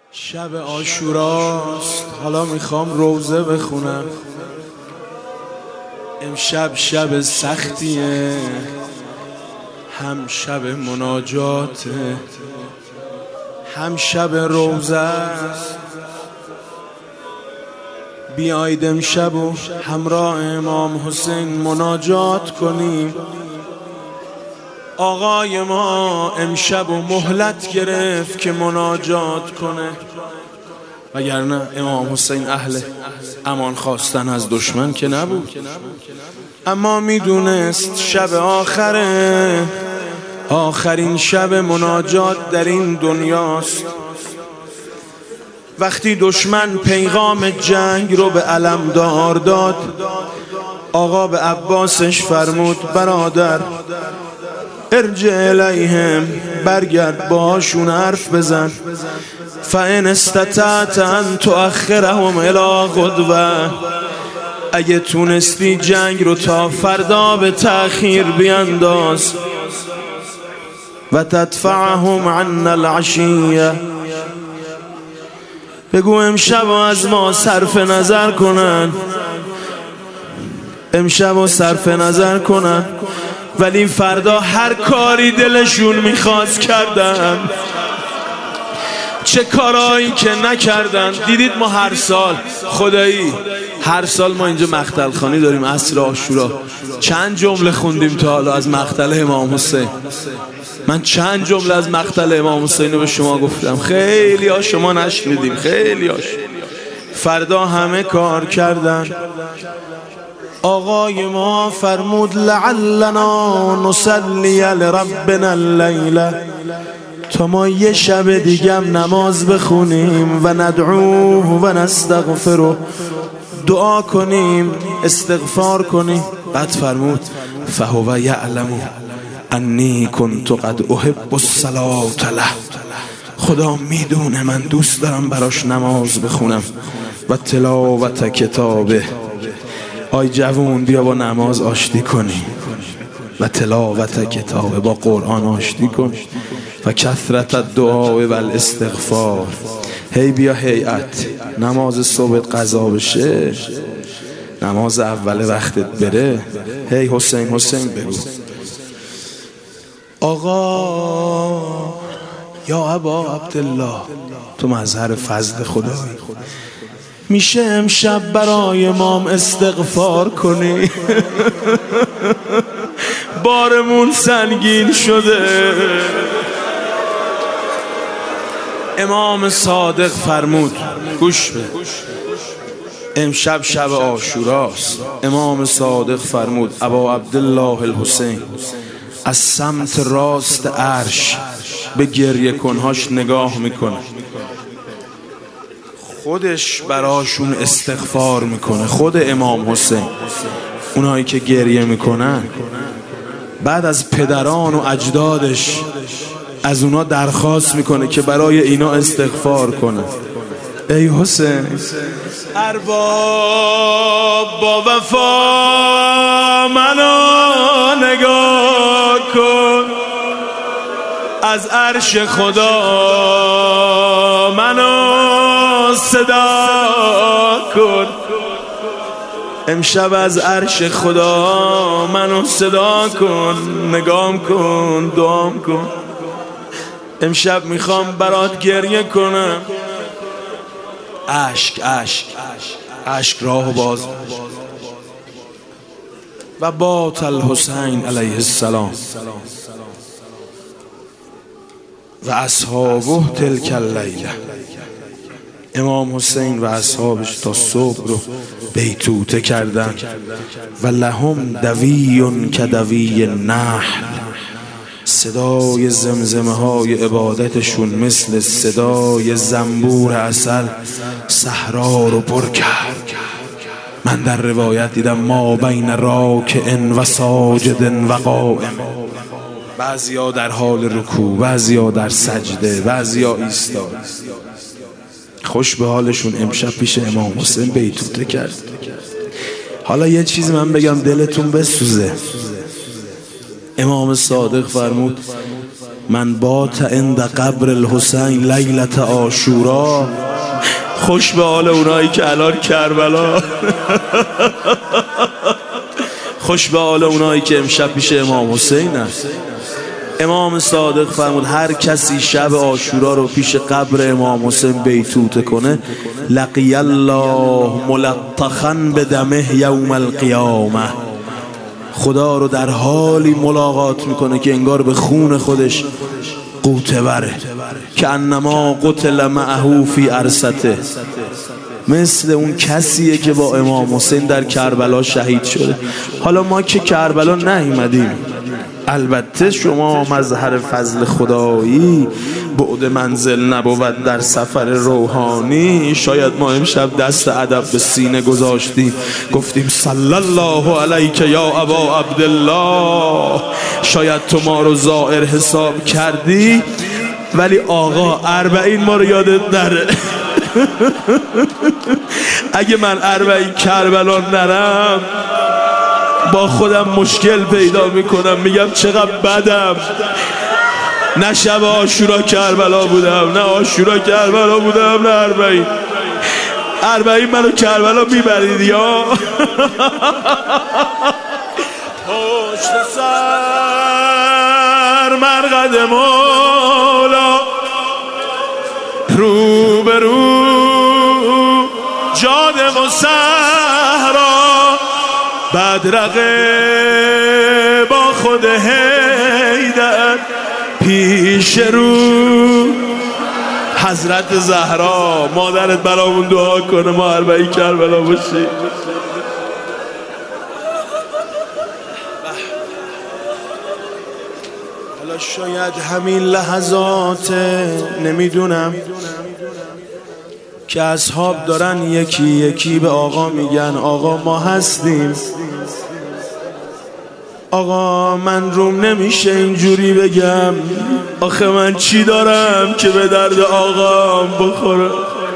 شب عاشوراست، حالا میخوام روزه بخونم. امشب شب سختیه، هم شب مناجاته، هم شب روزه است. بیایید امشب و همراه امام حسین مناجات کنیم. آقای ما امشب و مهلت گرفت که مناجات کنه، وگرنه امام حسین اهل امان خواستن از دشمن که نبود. اما میدونست شب آخره، آخرین شب مناجات در این دنیاست. وقتی دشمن پیغام جنگ رو به علمدار داد، آقا به عباسش فرمود برادر ارجع الیهم، برگرد باهاشون حرف بزن. فان استطعت ان تؤخرهم الی غدوه، اگه تونستی جنگ رو تا فردا به تأخیر بیانداز. و تدفعهم عنا العشیه، بگو امشب از ما صرف نظر کنن، امشب صرف نظر کنن، ولی فردا هر کاری دلشون میخواست کردن. چه کارایی که نکردن. دیدید ما هر سال، خدایی هر سال ما اینجا مقتل خوانی داریم عصر عاشورا. چند جمله خوندیم تا حالا از مقتل امام حسین؟ من چند جمله از مقتل امام حسین رو به شما گفتم، خیلی ها شما نشنیدیم، خیلی هاش. فردا همه کار کردن. آقای ما فرمود لعلنا نصلی لربنا اللیله، تا ما یه شب دیگم نماز بخونیم و ندعوه و نستغفره، دعا کنیم، استغفار کنیم. بعد فرمود فهو یعلم انی کنت قد احب الصلاة له، خدا میدونه من دوست دارم براش نماز بخونم. و تلاوت کتابه، آی جوون بیا با نماز آشتی کنی. و تلاوت کتابه، با قرآن آشتی کن. و کثرت الدعاء و الاستغفار، هی بیا هیئت نماز صبح قضا بشه، نماز اول وقتت بره، هی حسین حسین بگو. آقا یا ابا عبدالله، تو مظهر فضل خدایی، میشه امشب برای امام استغفار کنی؟ بارمون سنگین شده. امام صادق فرمود، گوش به، امشب شب عاشوراست. امام صادق فرمود ابا عبدالله الحسین از سمت راست عرش به گریه کنهاش نگاه میکنه، خودش براشون استغفار میکنه. خود امام حسین، اونایی که گریه میکنن، بعد از پدران و اجدادش از اونا درخواست میکنه که برای اینا استغفار کنه. ای حسین ارباب با وفا منو نگاه کن، از عرش خدا منو صدا کن. امشب از عرش خدا منو صدا کن، نگام کن، دعام کن. امشب میخوام برات گریه کنم. اشک راهو باز. و بات الحسین علیه السلام و اصحابه تلک اللیله، امام حسین و اصحابش تا صبح رو بیتوته کردن. و لهم دوی کدوی نحل، صدای زمزمه های عبادتشون مثل صدای زنبور عسل صحرا رو پر کرد. من در روایت دیدم ما بین راکع و ساجد و قائم، بعضیا در حال رکوع، بعضیا در سجده، بعضیا ایستاد. خوش به حالشون امشب پیش امام حسین بیتوته کرد. حالا یه چیز من بگم دلتون بسوزه. امام صادق فرمود من بات عند قبر الحسین لیلت عاشورا. خوش به حال اونایی که الان کربلا خوش به حال اونایی که امشب پیش امام حسین هست. امام صادق فرمود هر کسی شب عاشورا رو پیش قبر امام حسین بیتوته کنه لقی الله ملطخا بدمه یوم القیامه، خدا رو در حالی ملاقات میکنه که انگار به خون خودش قوطه بره، که انما قتل معه فی عرسته، مثل اون کسیه که با امام حسین در کربلا شهید شده. حالا ما که کربلا نیومدیم، البته شما مظهر فضل خدایی بعد منزل نبود در سفر روحانی. شاید ما امشب دست ادب به سینه گذاشتیم گفتیم صلی الله علیک یا ابا عبدالله، شاید تو ما رو زائر حساب کردی، ولی آقا 40 ما رو یادت نره. اگه من 40 کربلا نرم با خودم مشکل پیدا میکنم، میگم چقدر بدم، نه شب عاشورا کربلا بودم، نه عاشورا کربلا بودم، نه 40 منو کربلا میبرید یا پشت سر مرقد مولا، رو به رو جاده و صحرا، بدرقه با خود حیدر پیش رو حضرت زهرا. مادرت برامون دعا کنه ما 40 کربلا باشی. حالا شاید همین لحظات نمیدونم که اصحاب دارن یکی یکی به آقا میگن آقا ما هستیم، آقا من روم نمیشه اینجوری بگم، آخه من چی دارم که به درد آقام بخوره.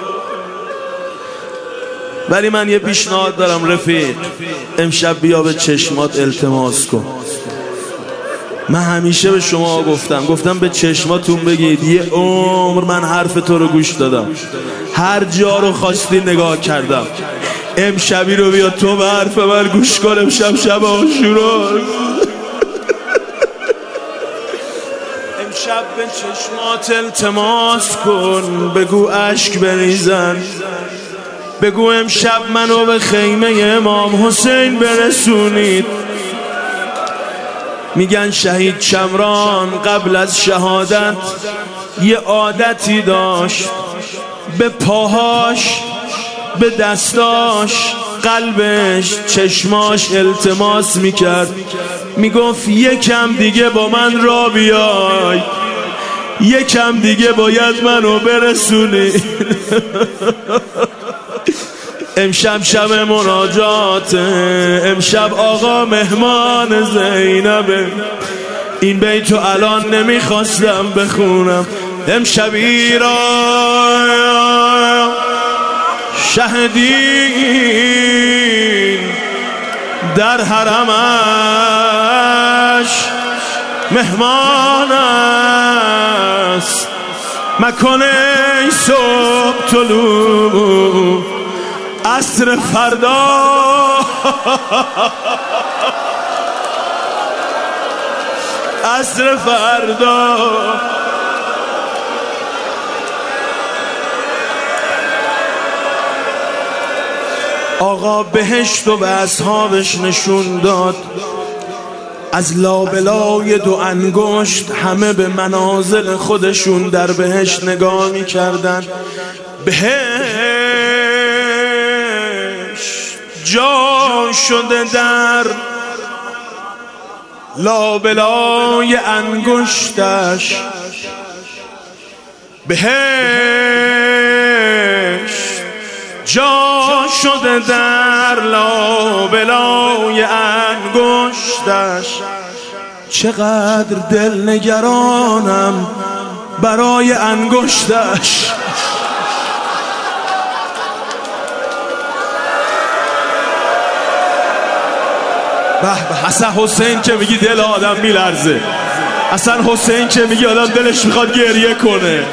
ولی من یه پیشنهاد دارم رفیق، امشب بیا به چشمات التماس کن. من همیشه به شما گفتم به چشماتون بگید یه عمر من حرف تو رو گوش دادم، هر جا رو خواستی نگاه کردم، امشبی رو بیا تو به حرف من گوش کن. امشب شب عاشورا، امشب به چشمات التماس کن، بگو اشک بریزن، بگو امشب منو به خیمه امام حسین برسونید. میگن شهید شمران قبل از شهادت یه عادتی داشت، به پاهاش، به دستاش، قلبش، چشماش التماس میکرد، میگفت یکم دیگه با من را بیای، یکم دیگه باید منو برسونی. امشب شب مناجات، امشب آقا مهمان زینبه. این بیتو الان نمیخواستم بخونم، امشبی را شهدین در حرمش مهمان است، مکن ای صبح طلوع عصر فردا. عصر فردا آقا بهشت و به اصحابش نشون داد، از لابلای 2 انگشت همه به منازل خودشون در بهشت نگاه می‌کردن. بهشت جا شده در لابلای انگشتش، بهشت جا شده در لابلای انگشتش. چقدر دل نگرانم برای انگشتش. به حسن حسین که میگی دل آدم میلرزه. اصلا حسین که میگه آدم دلش میخواد گریه کنه.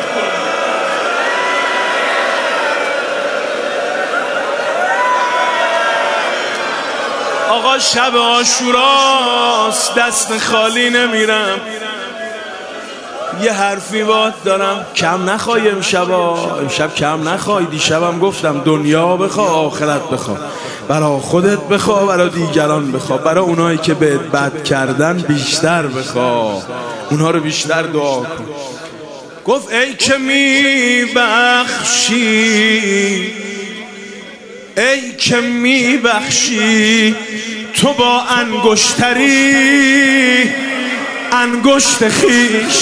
آقا شب عاشوراست، دست خالی نمیرم. یه حرفی بات دارم، کم نخوای امشب کم نخوای. دیشبم گفتم دنیا بخوا آخرت بخوا، برا خودت بخوا برا دیگران بخوا، برا اونایی که بهت بد کردن بیشتر بخوا، اونها رو بیشتر دعا کن. گفت ای که میبخشی، ای که میبخشی تو با انگشتری انگشت خیش،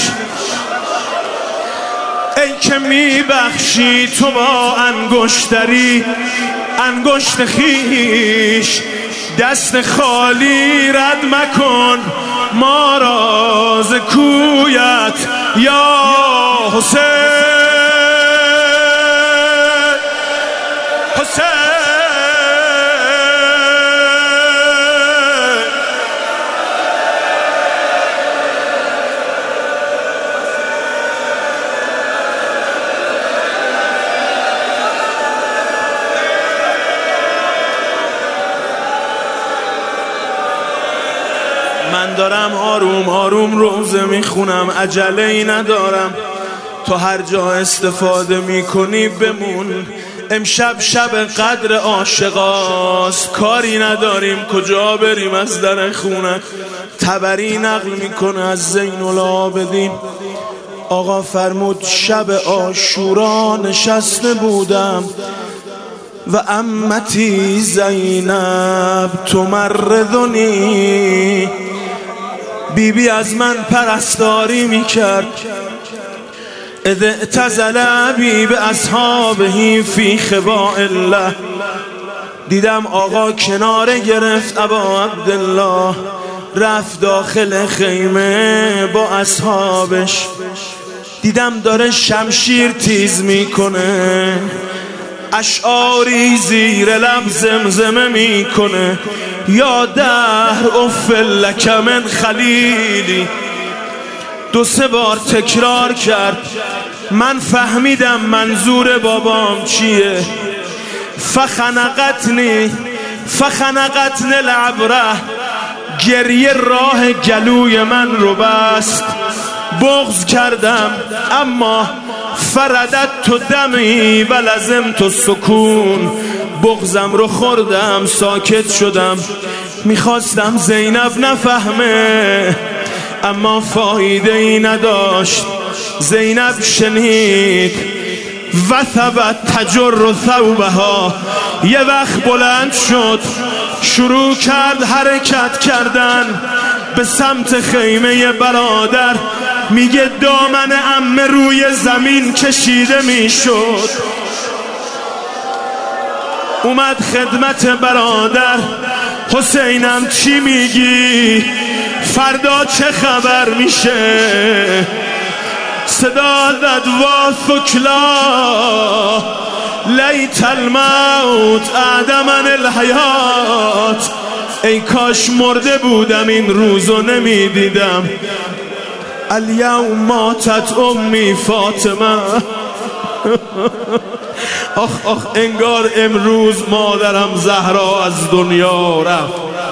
ای که میبخشی تو با انگشتری انگشت خیش، دست خالی رد مکن ما را ز کویت یا حسین. من دارم آروم آروم روزه میخونم، عجله ای ندارم، تو هر جا استفاده میکنی بمون. امشب شب قدر عاشقاست، کاری نداریم کجا بریم از در خونت. تبری نقل میکنه از زین العابدین، آقا فرمود شب عاشورا نشسته بودم و عمتی زینب تمرضنی، بیبی از من پرستاری میکرد. اذ اعتزل ابی باصحابه فی خباء الله، دیدم آقا کناره گرفت ابا عبدالله، رفت داخل خیمه با اصحابش. دیدم داره شمشیر تیز میکنه، اشعاری زیر لب زمزمه میکنه، یا دهر اف لک من خلیلی. دو سه بار تکرار کرد، من فهمیدم منظور بابام چیه. فخنقتنی العبره، گریه راه گلوی من رو بست. بغض کردم اما فردت تو دمی و لازم تو سکون، بغضم رو خوردم ساکت شدم. میخواستم زینب نفهمه اما فایده ای نداشت. زینب شنید و ثبت تجر ثوبها، یه وقت بلند شد شروع کرد حرکت کردن به سمت خیمه برادر. میگه دامن عمه روی زمین کشیده میشد. اومد خدمت برادر، حسینم چی میگی؟ فردا چه خبر میشه؟ صدا داد وا ثکلا لیت الموت اعدمن الحیات، ای کاش مرده بودم این روزو نمیدیدم. الیوم ماتت امی فاطمه، آخ آخ انگار امروز مادرم زهرا از دنیا رفت.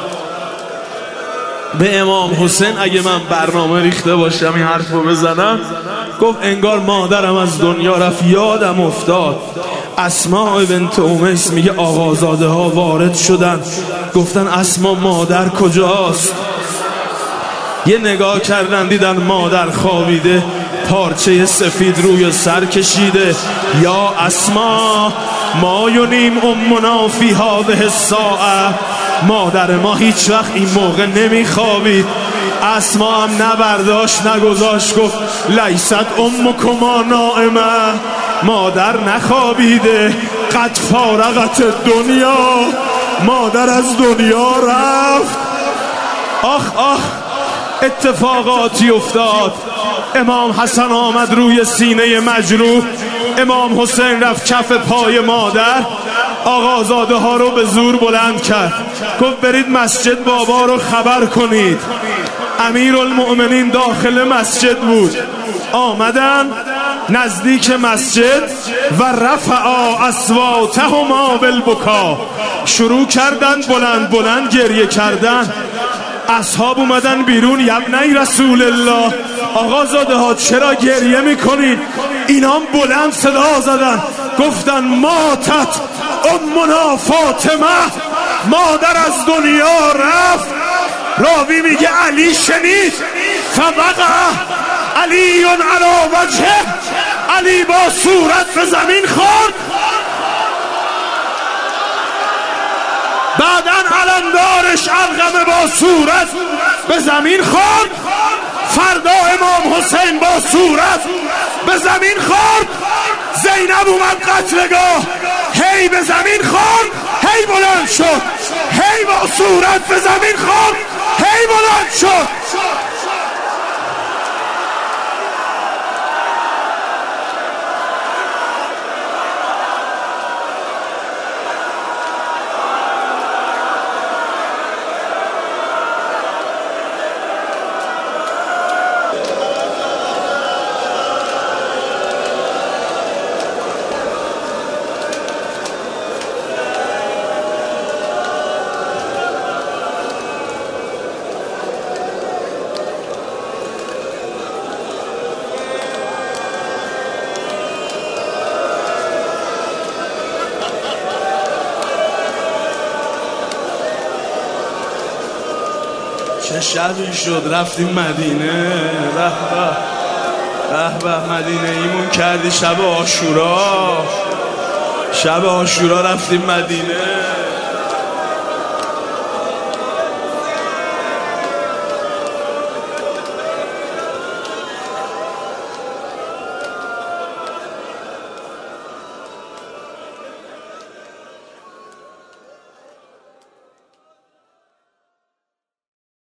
به امام حسین اگه من برنامه ریخته باشم این حرفو بزنم، گفت انگار مادرم از دنیا رفت. یادم افتاد اسماء بنت امیس میگه آقازاده ها وارد شدن، گفتن اسما مادر کجاست؟ یه نگاه کردن دیدن مادر خوابیده، پارچه سفید روی سر کشیده. یا اسما ما ینیم امنا فی هذه الساعه، مادر ما هیچ وقت این موقع نمیخوابید. اسما هم نبرداشت نگذاشت، گفت لیست امکما نائمه، مادر نخوابیده. قد فارغت دنیا، مادر از دنیا رفت. آخ آخ اتفاقاتی افتاد. امام حسن آمد روی سینه مجروح، امام حسین رفت کف پای مادر، آقازاده ها رو به زور بلند کرد، گفت برید مسجد بابا رو خبر کنید. امیرالمؤمنین داخل مسجد بود، آمدن نزدیک مسجد و رفعا اصواتهما بالبکا، شروع کردن بلند بلند گریه کردن. اصحاب اومدن بیرون، یبنی رسول الله، آقازاده ها چرا گریه میکنید؟ اینام بلند صدا زدن، گفتن ماتت امنا فاطمه، مادر از دنیا رفت. راوی میگه علی شنید، فوقع علی علی وجهه، علی با صورت به زمین خورد. بعدن علمدارش علقمه با صورت به زمین خورد. فردا امام حسین با صورت به زمین خورد. زینب اومد قتلگاه، هی به زمین خورد، هی بلند شد، هی با صورت به زمین خورد، هی بلند شد. چه شبی شد رفتیم مدینه، به به به مدینه ایمون کردی. شب عاشورا، شب عاشورا رفتیم مدینه.